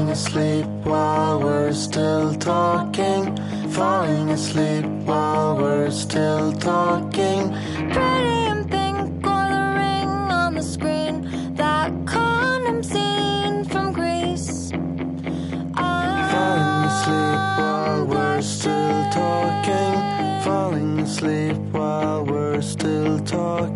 asleep while we're still talking. Falling asleep while we're still talking. Pretty in pink or the ring on the screen. That condom scene from Greece. Falling asleep while we're still talking. Falling asleep while we're still talking.